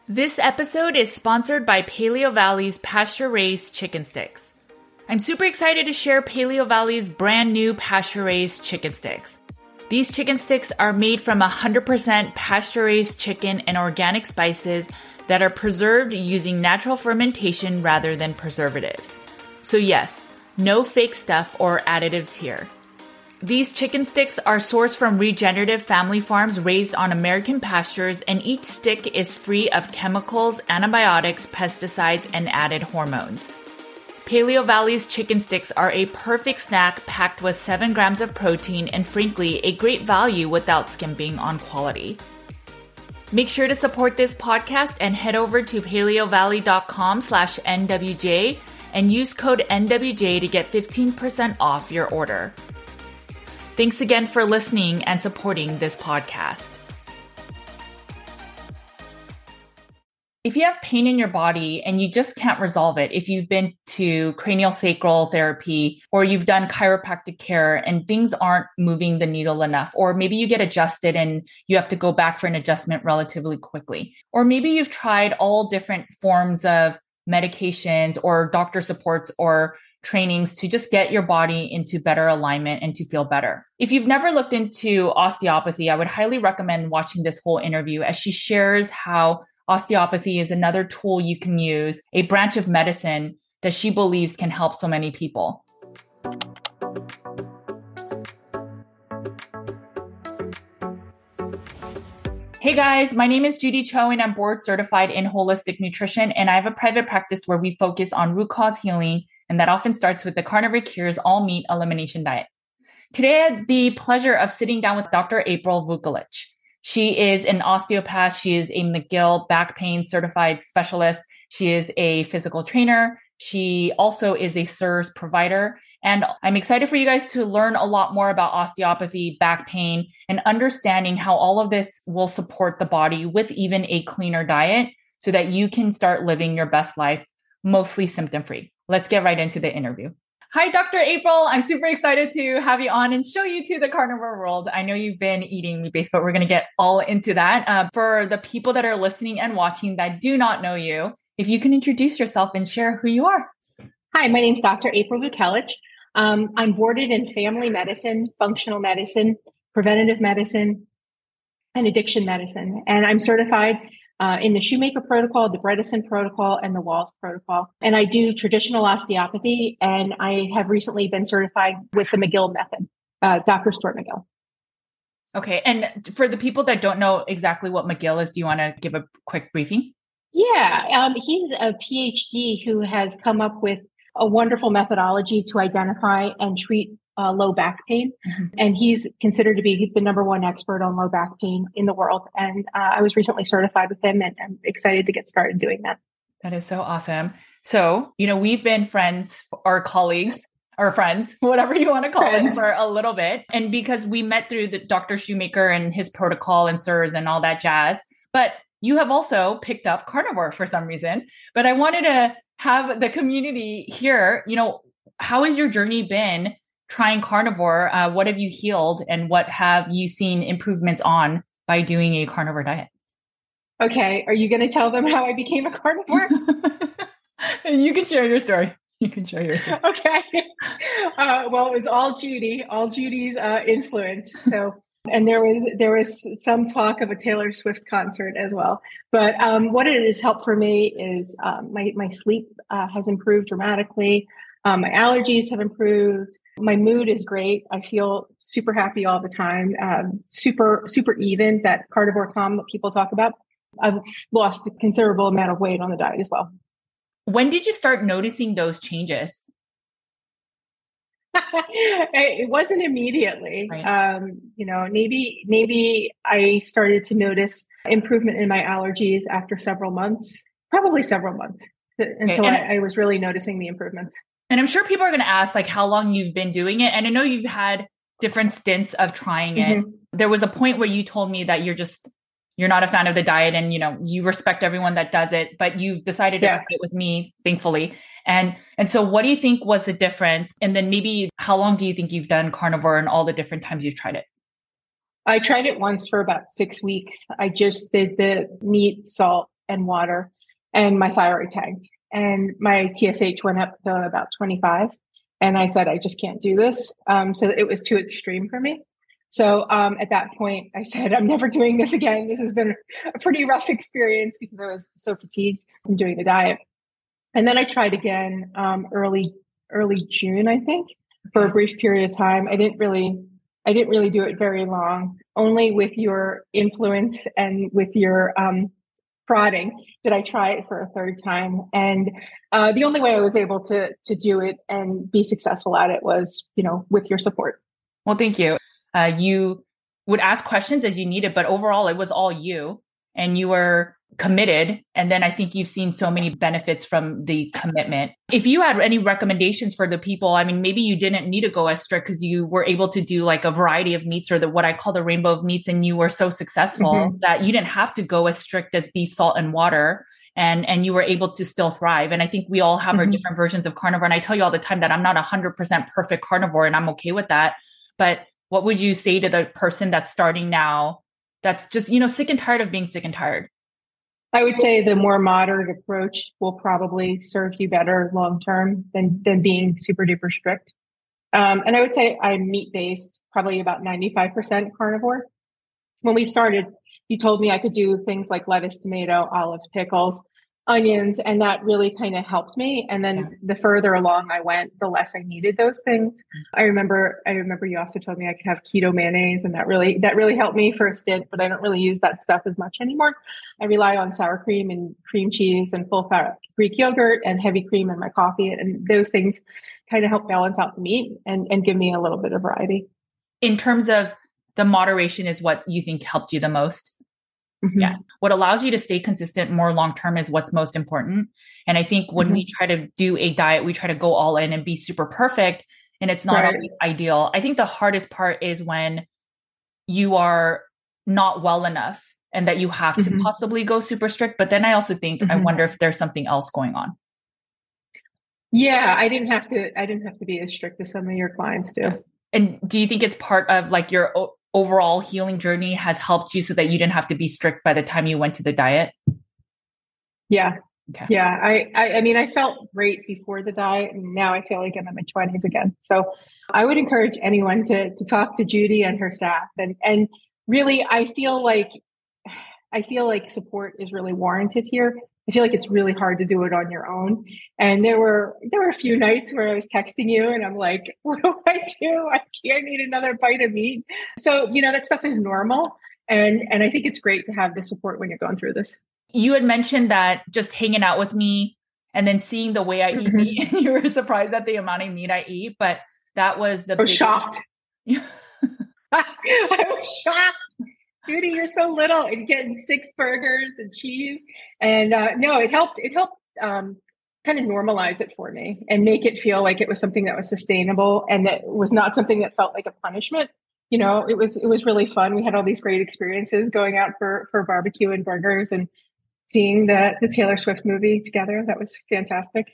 This episode is sponsored by Paleo Valley's pasture-raised chicken sticks. I'm super excited to share Paleo Valley's brand new pasture-raised chicken sticks. These chicken sticks are made from 100% pasture-raised chicken and organic spices that are preserved using natural fermentation rather than preservatives. So yes, no fake stuff or additives here. These chicken sticks are sourced from regenerative family farms raised on American pastures, and each stick is free of chemicals, antibiotics, pesticides, and added hormones. Paleo Valley's chicken sticks are a perfect snack packed with 7 grams of protein and frankly, a great value without skimping on quality. Make sure to support this podcast and head over to paleovalley.com/NWJ and use code NWJ to get 15% off your order. Thanks again for listening and supporting this podcast. If you have pain in your body and you just can't resolve it, if you've been to craniosacral therapy or you've done chiropractic care and things aren't moving the needle enough, or maybe you get adjusted and you have to go back for an adjustment relatively quickly, or maybe you've tried all different forms of medications or doctor supports or trainings to just get your body into better alignment and to feel better. If you've never looked into osteopathy, I would highly recommend watching this whole interview as she shares how osteopathy is another tool you can use, a branch of medicine that she believes can help so many people. Hey guys, my name is Judy Cho and I'm board certified in holistic nutrition, and I have a private practice where we focus on root cause healing, and that often starts with the Carnivore Cures all meat elimination diet. Today, I had the pleasure of sitting down with Dr. April Vucolic. She is an osteopath. She is a McGill back pain certified specialist. She is a physical trainer. She also is a SIRS provider. And I'm excited for you guys to learn a lot more about osteopathy, back pain, and understanding how all of this will support the body with even a cleaner diet so that you can start living your best life, mostly symptom-free. Let's get right into the interview. Hi, Dr. April. I'm super excited to have you on and show you to the carnivore world. I know you've been eating meat-based, but we're going to get all into that. For the people that are listening and watching that do not know you, if you can introduce yourself and share who you are. Hi, my name is Dr. April Vucolic. I'm boarded in family medicine, functional medicine, preventative medicine, and addiction medicine. And I'm certified in the Shoemaker protocol, the Bredesen protocol, and the Walls protocol. And I do traditional osteopathy, and I have recently been certified with the McGill method, Dr. Stuart McGill. Okay. And for the people that don't know exactly what McGill is, do you want to give a quick briefing? Yeah, he's a PhD who has come up with a wonderful methodology to identify and treat low back pain. Mm-hmm. And he's considered to be the number one expert on low back pain in the world. And I was recently certified with him, and I'm excited to get started doing that. That is so awesome. So, we've been friends or colleagues or friends, whatever you want to call it, for a little bit. And because we met through the Dr. Shoemaker and his protocol and SIRS and all that jazz, but you have also picked up carnivore for some reason. But I wanted to have the community here, how has your journey been trying carnivore? What have you healed and what have you seen improvements on by doing a carnivore diet? Okay. Are you going to tell them how I became a carnivore? You can share your story. Okay. Well, it was all Judy's influence. So, and there was some talk of a Taylor Swift concert as well. But what it has helped for me is my sleep has improved dramatically. My allergies have improved. My mood is great. I feel super happy all the time. Super even, that carnivore calm that people talk about. I've lost a considerable amount of weight on the diet as well. When did you start noticing those changes? It wasn't immediately. Right. Maybe I started to notice improvement in my allergies after several months, probably several months, until I was really noticing the improvements. And I'm sure people are going to ask how long you've been doing it. And I know you've had different stints of trying it. Mm-hmm. There was a point where you told me that you're not a fan of the diet and, you respect everyone that does it, but you've decided to try it with me, thankfully. And so what do you think was the difference? And then maybe how long do you think you've done carnivore and all the different times you've tried it? I tried it once for about 6 weeks. I just did the meat, salt, and water, and my thyroid tanked. And my TSH went up to about 25. And I said, I just can't do this. So it was too extreme for me. So at that point, I said, I'm never doing this again. This has been a pretty rough experience because I was so fatigued from doing the diet. And then I tried again early June, I think, for a brief period of time. I didn't really do it very long. Only with your influence and with your prodding did I try it for a third time. And the only way I was able to do it and be successful at it was, with your support. Well, thank you. You would ask questions as you needed, but overall it was all you, and you were committed. And then I think you've seen so many benefits from the commitment. If you had any recommendations for the people, I mean, maybe you didn't need to go as strict because you were able to do like a variety of meats, or what I call the rainbow of meats. And you were so successful that you didn't have to go as strict as beef, salt, and water. And you were able to still thrive. And I think we all have our different versions of carnivore. And I tell you all the time that I'm not 100% perfect carnivore, and I'm okay with that. But what would you say to the person that's starting now, that's just, sick and tired of being sick and tired? I would say the more moderate approach will probably serve you better long-term than being super duper strict. And I would say I'm meat-based, probably about 95% carnivore. When we started, you told me I could do things like lettuce, tomato, olives, pickles, onions, and that really kind of helped me. And then the further along I went, the less I needed those things. I remember you also told me I could have keto mayonnaise, and that really helped me for a stint, but I don't really use that stuff as much anymore. I rely on sour cream and cream cheese and full fat Greek yogurt and heavy cream in my coffee. And those things kind of help balance out the meat and give me a little bit of variety. In terms of the moderation is what you think helped you the most? Yeah. What allows you to stay consistent more long-term is what's most important. And I think when we try to do a diet, we try to go all in and be super perfect, and it's not always ideal. I think the hardest part is when you are not well enough and that you have to possibly go super strict. But then I also think, I wonder if there's something else going on. Yeah, I didn't have to be as strict as some of your clients do. And do you think it's part of like your overall healing journey has helped you so that you didn't have to be strict by the time you went to the diet? Yeah. Okay. Yeah. I mean, I felt great before the diet, and now I feel like I'm in my 20s again. So I would encourage anyone to talk to Judy and her staff. And really, I feel like support is really warranted here. I feel like it's really hard to do it on your own. And there were a few nights where I was texting you and I'm like, what do I do? I can't eat another bite of meat. So, that stuff is normal. And I think it's great to have the support when you're going through this. You had mentioned that just hanging out with me and then seeing the way I eat meat, you were surprised at the amount of meat I eat, but that was the— I was shocked. I was shocked. Judy, you're so little, and getting 6 burgers and cheese. And no, it helped kind of normalize it for me and make it feel like it was something that was sustainable and that was not something that felt like a punishment. It was really fun. We had all these great experiences going out for barbecue and burgers and seeing the Taylor Swift movie together. That was fantastic.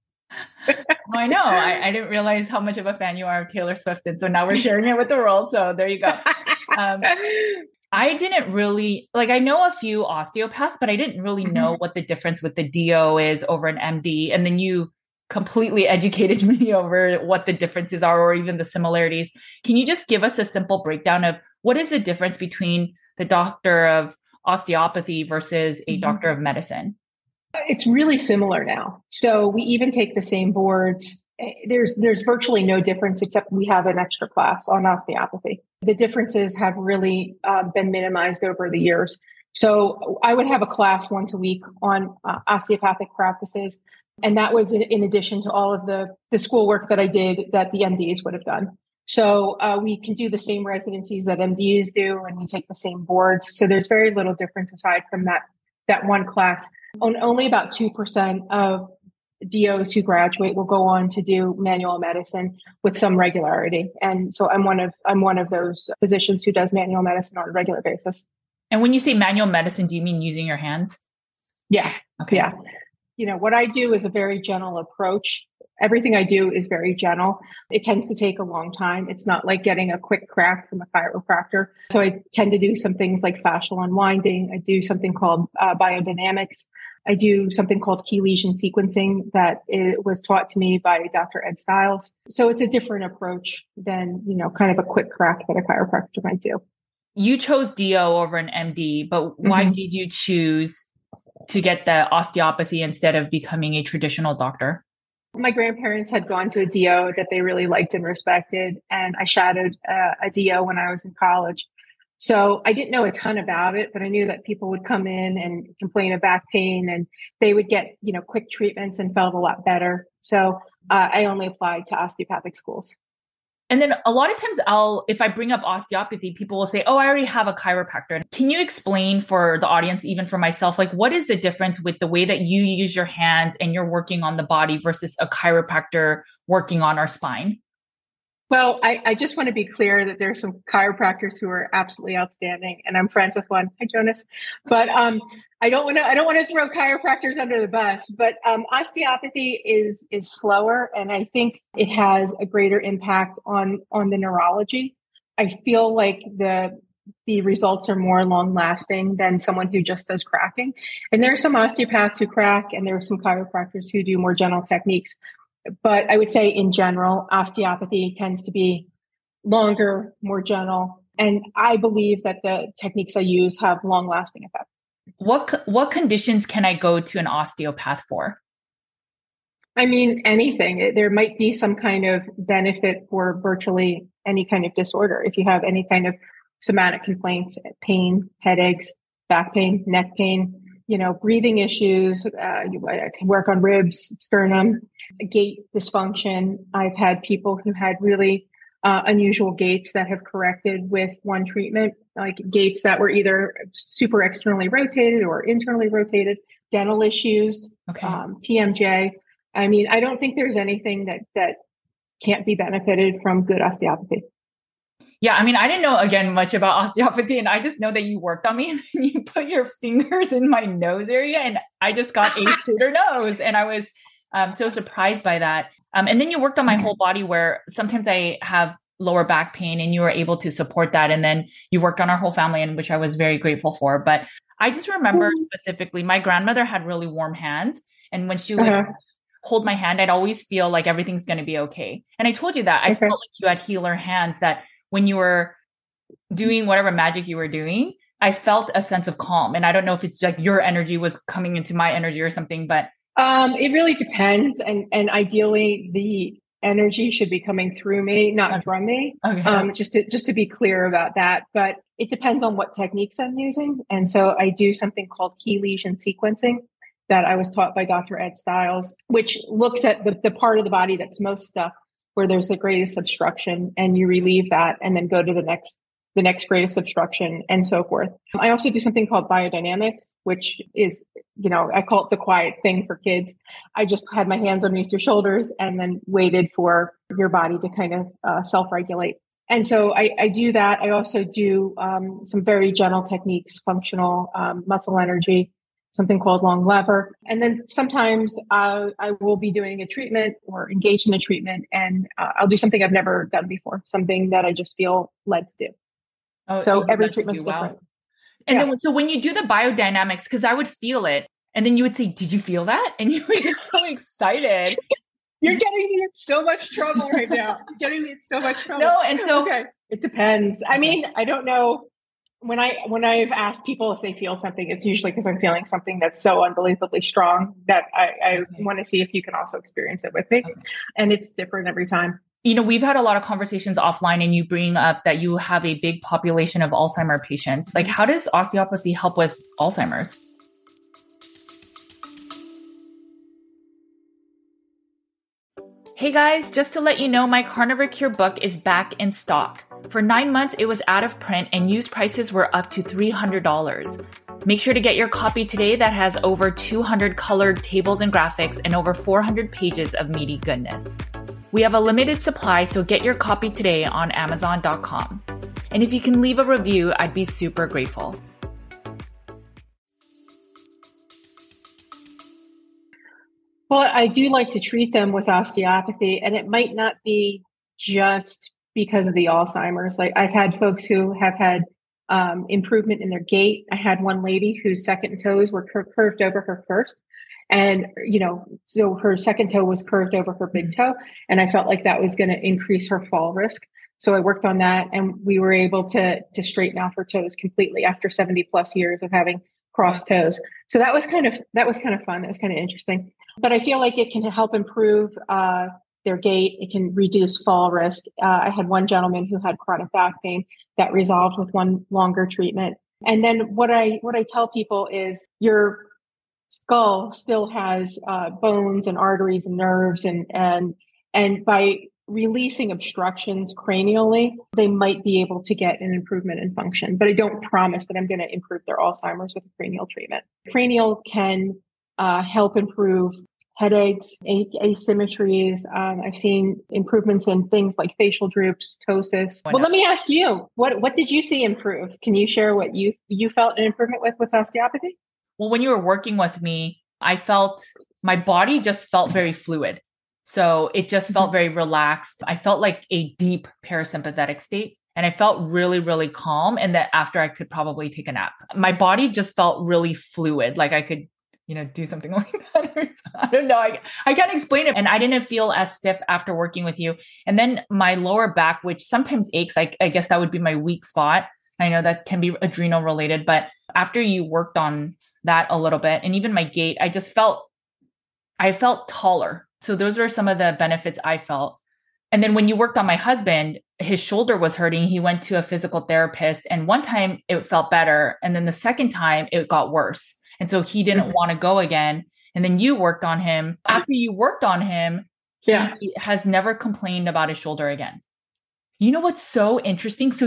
I know. I didn't realize how much of a fan you are of Taylor Swift. And so now we're sharing it with the world. So there you go. I didn't really, I know a few osteopaths, but I didn't really know what the difference with the DO is over an MD. And then you completely educated me over what the differences are, or even the similarities. Can you just give us a simple breakdown of what is the difference between the doctor of osteopathy versus a doctor of medicine? It's really similar now. So we even take the same boards. There's virtually no difference, except we have an extra class on osteopathy. The differences have really been minimized over the years. So I would have a class once a week on osteopathic practices. And that was in addition to all of the schoolwork that I did that the MDs would have done. So we can do the same residencies that MDs do, and we take the same boards. So there's very little difference aside from that one class. Only about 2% of DOs who graduate will go on to do manual medicine with some regularity. And so I'm one of those physicians who does manual medicine on a regular basis. And when you say manual medicine, do you mean using your hands? Yeah. Okay. Yeah. What I do is a very gentle approach. everything I do is very gentle. It tends to take a long time. It's not like getting a quick crack from a chiropractor. So I tend to do some things like fascial unwinding. I do something called biodynamics. I do something called key lesion sequencing that it was taught to me by Dr. Ed Stiles. So it's a different approach than, kind of a quick crack that a chiropractor might do. You chose DO over an MD, but why did you choose to get the osteopathy instead of becoming a traditional doctor? My grandparents had gone to a DO that they really liked and respected, and I shadowed a DO when I was in college. So I didn't know a ton about it, but I knew that people would come in and complain of back pain, and they would get, quick treatments and felt a lot better. So I only applied to osteopathic schools. And then a lot of times if I bring up osteopathy, people will say, oh, I already have a chiropractor. Can you explain for the audience, even for myself, like what is the difference with the way that you use your hands and you're working on the body versus a chiropractor working on our spine? Well, I just want to be clear that there's some chiropractors who are absolutely outstanding, and I'm friends with one. Hi, Jonas. But I don't want to throw chiropractors under the bus. But osteopathy is slower, and I think it has a greater impact on the neurology. I feel like the results are more long lasting than someone who just does cracking. And there are some osteopaths who crack, and there are some chiropractors who do more gentle techniques. But I would say in general, osteopathy tends to be longer, more gentle. And I believe that the techniques I use have long lasting effects. What conditions can I go to an osteopath for? I mean, anything. There might be some kind of benefit for virtually any kind of disorder. If you have any kind of somatic complaints, pain, headaches, back pain, neck pain, breathing issues, I can work on ribs, sternum, gait dysfunction. I've had people who had really unusual gaits that have corrected with one treatment, like gaits that were either super externally rotated or internally rotated, dental issues, TMJ. I mean, I don't think there's anything that can't be benefited from good osteopathy. Yeah, I mean, I didn't know, again, much about osteopathy, and I just know that you worked on me and you put your fingers in my nose area, and I just got a straighter nose, and I was so surprised by that. And then you worked on my whole body, where sometimes I have lower back pain, and you were able to support that. And then you worked on our whole family, and which I was very grateful for. But I just remember specifically, my grandmother had really warm hands, and when she would hold my hand, I'd always feel like everything's going to be okay. And I told you that I felt like you had healer hands, that when you were doing whatever magic you were doing, I felt a sense of calm. And I don't know if it's like your energy was coming into my energy or something, but it really depends. And ideally the energy should be coming through me, not from me. Okay. Just to be clear about that. But it depends on what techniques I'm using. And so I do something called key lesion sequencing that I was taught by Dr. Ed Stiles, which looks at the part of the body that's most stuck, where there's the greatest obstruction, and you relieve that and then go to the next greatest obstruction and so forth. I also do something called biodynamics, which is, I call it the quiet thing for kids. I just had my hands underneath your shoulders and then waited for your body to kind of self-regulate. And so I do that. I also do some very gentle techniques, functional muscle energy, something called long lever. And then sometimes I will be doing a treatment or engaged in a treatment, and I'll do something I've never done before, something that I just feel led to do. Oh, so every treatment's different. And then, so when you do the biodynamics, because I would feel it, and then you would say, did you feel that? And you would get so excited. You're getting me in so much trouble right now. You're getting me in so much trouble. No, and so it depends. I mean, I don't know. When I've asked people if they feel something, it's usually because I'm feeling something that's so unbelievably strong that I want to see if you can also experience it with me. Okay. And it's different every time. We've had a lot of conversations offline, and you bring up that you have a big population of Alzheimer's patients. Like, how does osteopathy help with Alzheimer's? Hey guys, just to let you know, my Carnivore Cure book is back in stock. For 9 months, it was out of print, and used prices were up to $300. Make sure to get your copy today that has over 200 colored tables and graphics and over 400 pages of meaty goodness. We have a limited supply, so get your copy today on Amazon.com. And if you can leave a review, I'd be super grateful. Well, I do like to treat them with osteopathy, and it might not be just because of the Alzheimer's. Like I've had folks who have had improvement in their gait. I had one lady whose second toes were curved over her first. And, so her second toe was curved over her big toe. And I felt like that was going to increase her fall risk. So I worked on that and we were able to straighten out her toes completely after 70 plus years of having crossed toes. So that was kind of fun. That was kind of interesting. But I feel like it can help improve their gait. It can reduce fall risk. I had one gentleman who had chronic back pain that resolved with one longer treatment. And then what I tell people is your skull still has bones and arteries and nerves, and by releasing obstructions cranially, they might be able to get an improvement in function. But I don't promise that I'm going to improve their Alzheimer's with a cranial treatment. Cranial can help improve headaches, asymmetries. I've seen improvements in things like facial droops, ptosis. Well, let me ask you, what did you see improve? Can you share what you felt an improvement with osteopathy? Well, when you were working with me, I felt my body just felt very fluid. So it just felt very relaxed. I felt like a deep parasympathetic state. And I felt really, really calm. And that after I could probably take a nap, my body just felt really fluid. Like I could, do something like that. I don't know. I can't explain it. And I didn't feel as stiff after working with you. And then my lower back, which sometimes aches, I guess that would be my weak spot. I know that can be adrenal related, but after you worked on that a little bit and even my gait, I felt taller. So those are some of the benefits I felt. And then when you worked on my husband, his shoulder was hurting. He went to a physical therapist and one time it felt better. And then the second time it got worse. And so he didn't want to go again. And then you worked on him. After you worked on him, he has never complained about his shoulder again. You know what's so interesting? So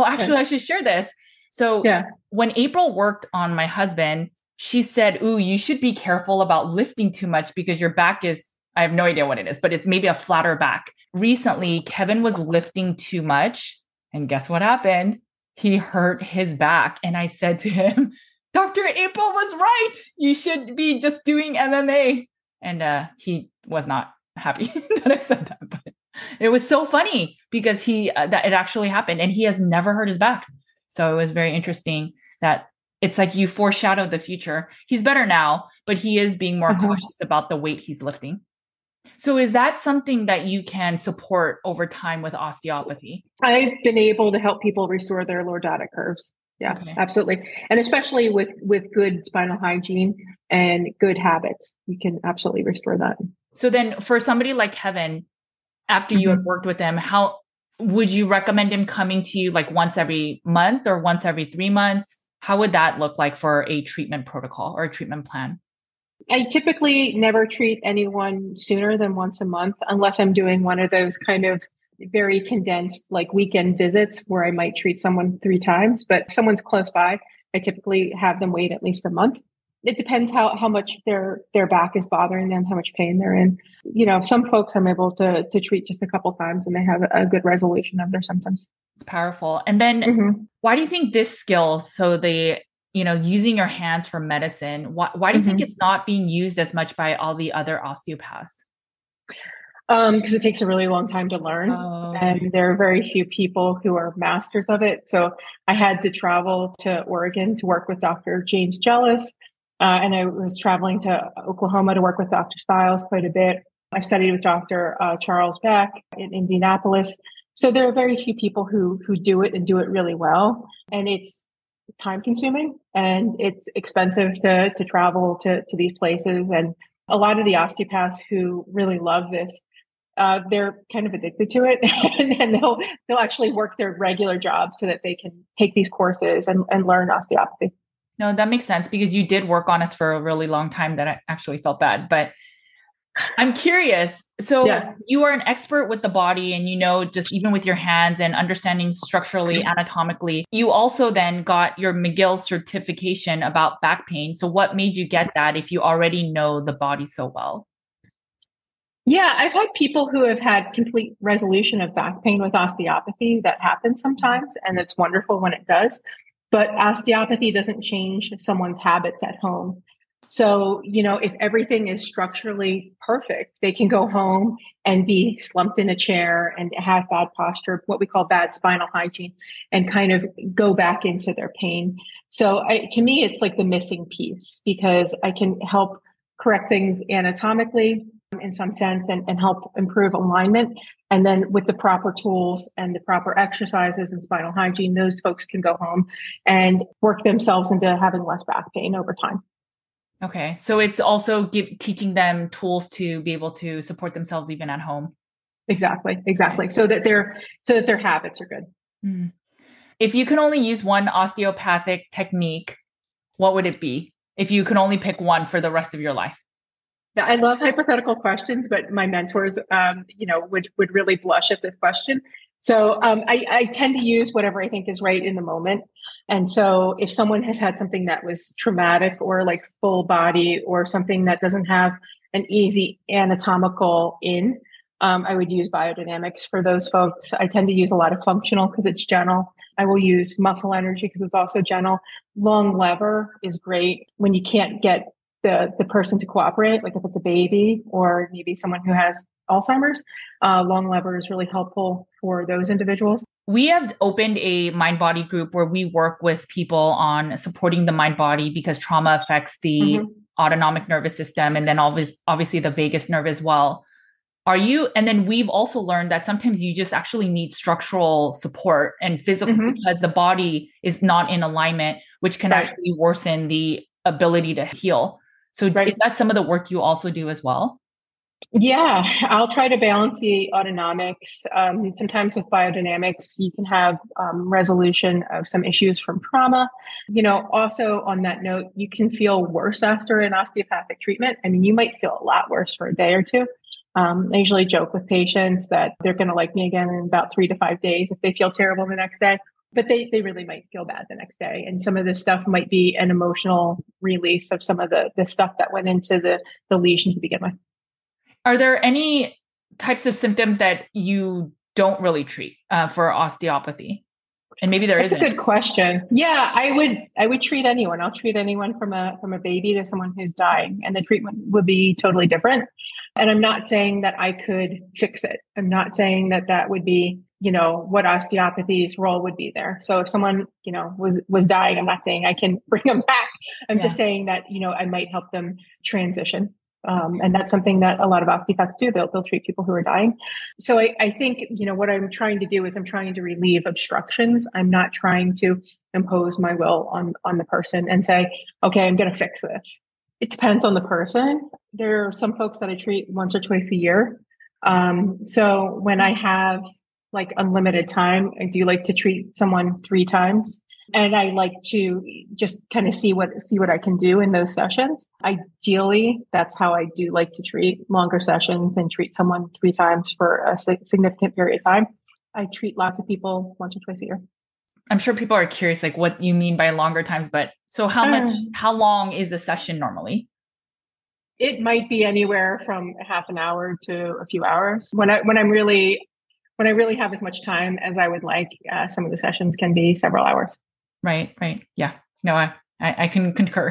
I should share this. So when April worked on my husband, she said, "Ooh, you should be careful about lifting too much because your back I have no idea what it is, but it's maybe a flatter back." Recently, Kevin was lifting too much. And guess what happened? He hurt his back. And I said to him, "Dr. April was right. You should be just doing MMA." And he was not happy that I said that, but it was so funny because that it actually happened and he has never hurt his back. So it was very interesting that it's like you foreshadowed the future. He's better now, but he is being more cautious about the weight he's lifting. So is that something that you can support over time with osteopathy? I've been able to help people restore their lordotic curves. Yeah, absolutely. And especially with good spinal hygiene and good habits, you can absolutely restore that. So then for somebody like Kevin, after you had worked with him, how would you recommend him coming to you like once every month or once every 3 months? How would that look like for a treatment protocol or a treatment plan? I typically never treat anyone sooner than once a month, unless I'm doing one of those kind of very condensed like weekend visits where I might treat someone 3 times. But if someone's close by, I typically have them wait at least a month. It depends how much their back is bothering them, how much pain they're in. Some folks I'm able to treat just a couple times and they have a good resolution of their symptoms. It's powerful. And then why do you think this skill, so using your hands for medicine, why do you think it's not being used as much by all the other osteopaths? Because it takes a really long time to learn. And there are very few people who are masters of it. So I had to travel to Oregon to work with Dr. James Jealous. And I was traveling to Oklahoma to work with Dr. Stiles quite a bit. I studied with Dr. Charles Beck in Indianapolis. So there are very few people who do it and do it really well. And it's time consuming and it's expensive to travel to these places. And a lot of the osteopaths who really love this, they're kind of addicted to it and they'll actually work their regular job so that they can take these courses and learn osteopathy. No, that makes sense because you did work on us for a really long time that I actually felt bad, but I'm curious. So you are an expert with the body and, just even with your hands and understanding structurally, anatomically, you also then got your McGill certification about back pain. So what made you get that if you already know the body so well? Yeah, I've had people who have had complete resolution of back pain with osteopathy. That happens sometimes, and it's wonderful when it does. But osteopathy doesn't change someone's habits at home. So, if everything is structurally perfect, they can go home and be slumped in a chair and have bad posture, what we call bad spinal hygiene, and kind of go back into their pain. So, to me, it's like the missing piece because I can help correct things anatomically in some sense and help improve alignment. And then with the proper tools and the proper exercises and spinal hygiene, those folks can go home and work themselves into having less back pain over time. Okay. So it's also teaching them tools to be able to support themselves even at home. Exactly. Okay. So that their habits are good. Mm. If you can only use one osteopathic technique, what would it be? If you can only pick one for the rest of your life? Yeah, I love hypothetical questions, but my mentors, would really blush at this question. So I tend to use whatever I think is right in the moment. And so if someone has had something that was traumatic or like full body or something that doesn't have an easy anatomical in, I would use biodynamics for those folks. I tend to use a lot of functional because it's gentle. I will use muscle energy because it's also gentle. Long lever is great when you can't get the person to cooperate, like if it's a baby or maybe someone who has Alzheimer's. Long lever is really helpful for those individuals. We have opened a mind body group where we work with people on supporting the mind body because trauma affects the autonomic nervous system and then obviously the vagus nerve as well. And then we've also learned that sometimes you just actually need structural support and physical because the body is not in alignment, which can actually worsen the ability to heal. So is that some of the work you also do as well? Yeah, I'll try to balance the autonomics. Sometimes with biodynamics, you can have resolution of some issues from trauma. Also on that note, you can feel worse after an osteopathic treatment. I mean, you might feel a lot worse for a day or two. I usually joke with patients that they're going to like me again in about 3 to 5 days if they feel terrible the next day. But they really might feel bad the next day. And some of this stuff might be an emotional release of some of the stuff that went into the lesion to begin with. Are there any types of symptoms that you don't really treat for osteopathy? And maybe there isn't. That's a good question. Yeah, I would treat anyone. I'll treat anyone from a baby to someone who's dying, and the treatment would be totally different. And I'm not saying that I could fix it. I'm not saying that would be, what osteopathy's role would be there. So if someone, was dying, I'm not saying I can bring them back. I'm just saying that, I might help them transition. And that's something that a lot of osteopaths do. They'll treat people who are dying. So I think, what I'm trying to do is I'm trying to relieve obstructions. I'm not trying to impose my will on the person and say, okay, I'm going to fix this. It depends on the person. There are some folks that I treat once or twice a year. So when I have like unlimited time, I do like to treat someone 3 times. And I like to just kind of see what I can do in those sessions. Ideally, that's how I do like to treat longer sessions and treat someone 3 times for a significant period of time. I treat lots of people once or twice a year. I'm sure people are curious, like what you mean by longer times, but so how long is a session normally? It might be anywhere from half an hour to a few hours. When I really have as much time as I would like, some of the sessions can be several hours. Right. Yeah. No, I can concur.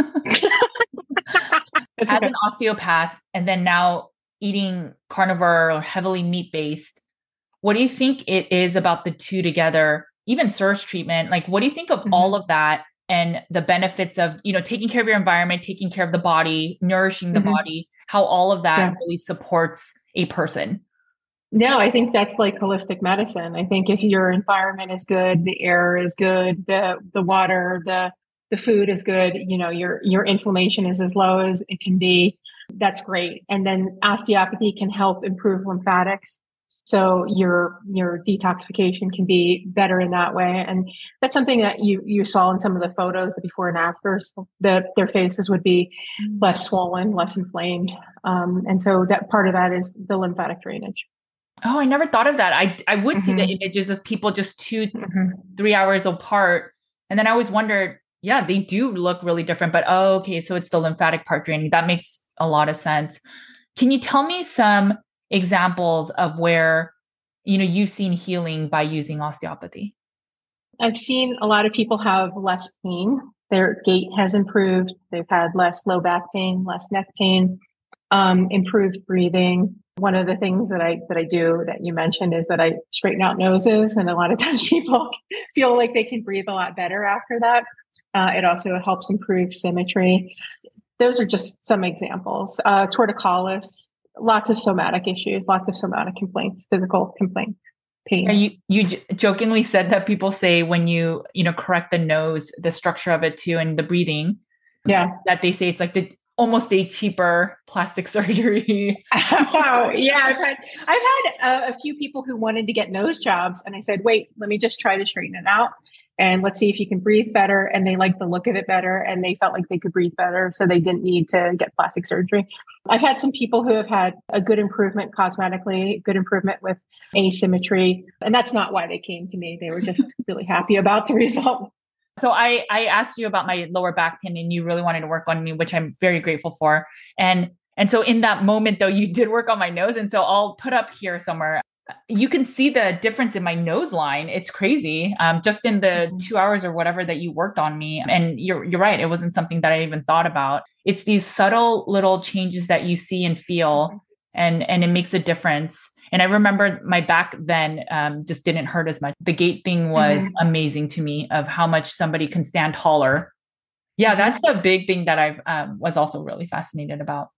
As an osteopath, and then now eating carnivore or heavily meat-based, what do you think it is about the two together, even SIRS treatment? Like, what do you think of all of that and the benefits of, taking care of your environment, taking care of the body, nourishing the body, how all of that really supports a person? No, I think that's like holistic medicine. I think if your environment is good, the air is good, the water, the food is good, your inflammation is as low as it can be. That's great. And then osteopathy can help improve lymphatics. So your detoxification can be better in that way. And that's something that you saw in some of the photos, the before and afters, their faces would be less swollen, less inflamed. And so that part of that is the lymphatic drainage. Oh, I never thought of that. I would see the images of people just 2-3 hours apart. And then I always wondered, yeah, they do look really different, but okay, so it's the lymphatic part draining. That makes a lot of sense. Can you tell me some examples of where, you've seen healing by using osteopathy? I've seen a lot of people have less pain Their gait has improved. They've had less low back pain, less neck pain, improved breathing. One of the things that I do that you mentioned is that I straighten out noses, and a lot of times people feel like they can breathe a lot better after that. It also helps improve symmetry. Those are just some examples. Torticollis, lots of somatic issues, lots of somatic complaints, physical complaints, pain. Yeah, you jokingly said that people say when you correct the nose, the structure of it too, and the breathing, that they say it's like almost a cheaper plastic surgery. Oh, yeah, I've had a few people who wanted to get nose jobs, and I said, wait, let me just try to straighten it out, and let's see if you can breathe better. And they liked the look of it better, and they felt like they could breathe better, so they didn't need to get plastic surgery. I've had some people who have had a good improvement cosmetically, good improvement with asymmetry, and that's not why they came to me. They were just really happy about the result. So I asked you about my lower back pain, and you really wanted to work on me, which I'm very grateful for. And so in that moment, though, you did work on my nose. And so I'll put up here somewhere. You can see the difference in my nose line. It's crazy. Just in the 2 hours or whatever that you worked on me. And you're right. It wasn't something that I even thought about. It's these subtle little changes that you see and feel, and it makes a difference. And I remember my back then just didn't hurt as much. The gait thing was amazing to me, of how much somebody can stand taller. Yeah, that's the big thing that I was also really fascinated about.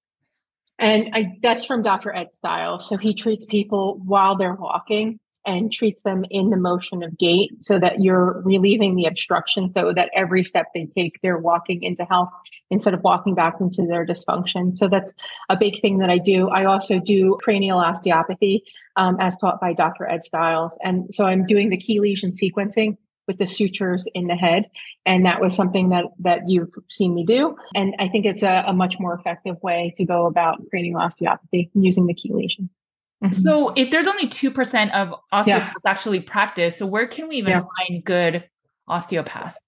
And that's from Dr. Ed Stiles. So he treats people while they're walking and treats them in the motion of gait, so that you're relieving the obstruction, so that every step they take, they're walking into health instead of walking back into their dysfunction. So that's a big thing that I do. I also do cranial osteopathy as taught by Dr. Ed Stiles. And so I'm doing the key lesion sequencing with the sutures in the head. And that was something that you've seen me do. And I think it's a much more effective way to go about cranial osteopathy using the key lesion. So if there's only 2% of osteopaths actually practice, so where can we even find good osteopaths?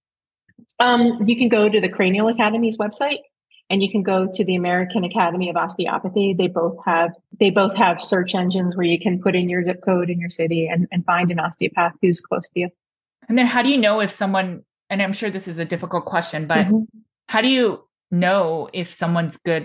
You can go to the Cranial Academy's website, and you can go to the American Academy of Osteopathy. They both have search engines where you can put in your zip code in your city and find an osteopath who's close to you. And then how do you know if someone, and I'm sure this is a difficult question, but how do you know if someone's good?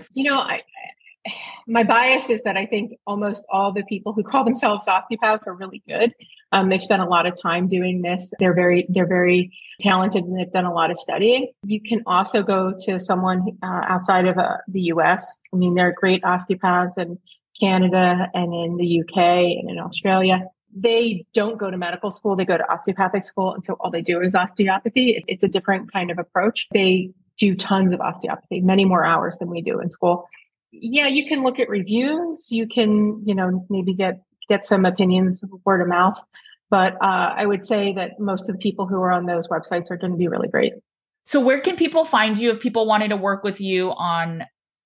My bias is that I think almost all the people who call themselves osteopaths are really good. They've spent a lot of time doing this. They're very talented, and they've done a lot of studying. You can also go to someone outside of the US. I mean, there are great osteopaths in Canada and in the UK and in Australia. They don't go to medical school. They go to osteopathic school. And so all they do is osteopathy. It's a different kind of approach. They do tons of osteopathy, many more hours than we do in school. Yeah, you can look at reviews. You can, maybe get some opinions, word of mouth. But I would say that most of the people who are on those websites are going to be really great. So where can people find you if people wanted to work with you on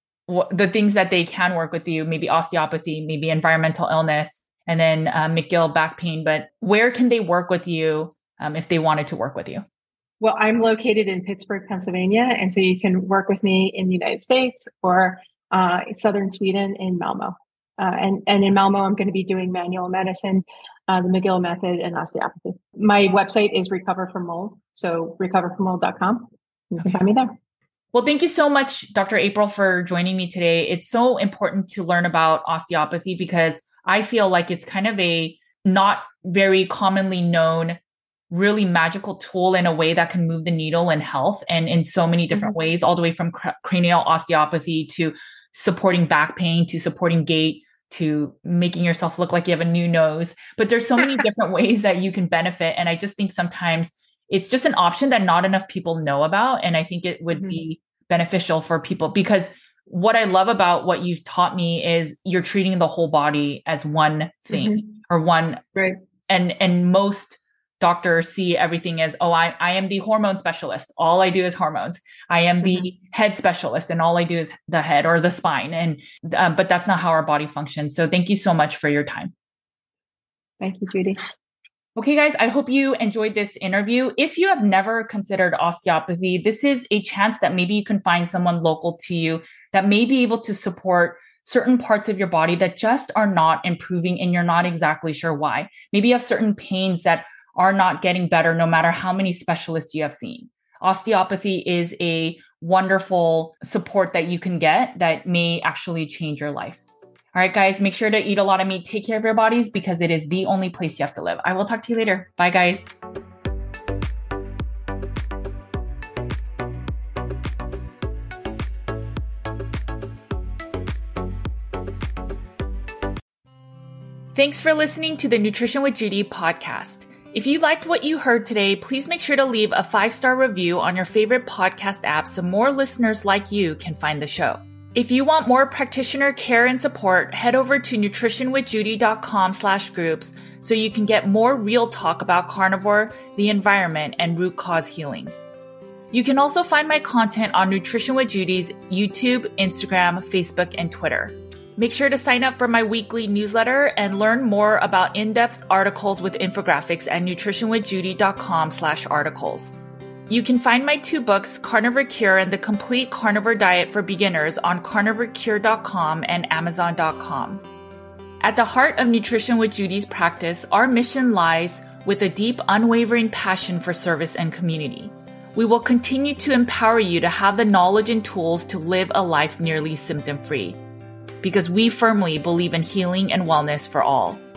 the things that they can work with you, maybe osteopathy, maybe environmental illness, and then McGill back pain? But where can they work with you if they wanted to work with you? Well, I'm located in Pittsburgh, Pennsylvania. And so you can work with me in the United States or southern Sweden in Malmo. And in Malmo, I'm going to be doing manual medicine, the McGill method, and osteopathy. My website is Recover from Mold. So recoverfrommold.com. You can find me there. Well, thank you so much, Dr. April, for joining me today. It's so important to learn about osteopathy because I feel like it's kind of a not very commonly known, really magical tool in a way that can move the needle in health and in so many different ways, all the way from cranial osteopathy to supporting back pain, to supporting gait, to making yourself look like you have a new nose. But there's so many different ways that you can benefit. And I just think sometimes it's just an option that not enough people know about. And I think it would be beneficial for people, because what I love about what you've taught me is you're treating the whole body as one thing or one. Right. And most doctors see everything as, I am the hormone specialist. All I do is hormones. I am the head specialist, and all I do is the head or the spine. And but that's not how our body functions. So thank you so much for your time. Thank you, Judy. Okay, guys, I hope you enjoyed this interview. If you have never considered osteopathy, this is a chance that maybe you can find someone local to you that may be able to support certain parts of your body that just are not improving and you're not exactly sure why. Maybe you have certain pains that are not getting better no matter how many specialists you have seen. Osteopathy is a wonderful support that you can get that may actually change your life. All right, guys, make sure to eat a lot of meat. Take care of your bodies because it is the only place you have to live. I will talk to you later. Bye, guys. Thanks for listening to the Nutrition with Judy podcast. If you liked what you heard today, please make sure to leave a 5-star review on your favorite podcast app so more listeners like you can find the show. If you want more practitioner care and support, head over to nutritionwithjudy.com/groups so you can get more real talk about carnivore, the environment, and root cause healing. You can also find my content on Nutrition with Judy's YouTube, Instagram, Facebook, and Twitter. Make sure to sign up for my weekly newsletter and learn more about in-depth articles with infographics at nutritionwithjudy.com/articles. You can find my 2 books, Carnivore Cure and The Complete Carnivore Diet for Beginners, on carnivorecure.com and amazon.com. At the heart of Nutrition with Judy's practice, our mission lies with a deep, unwavering passion for service and community. We will continue to empower you to have the knowledge and tools to live a life nearly symptom-free, because we firmly believe in healing and wellness for all.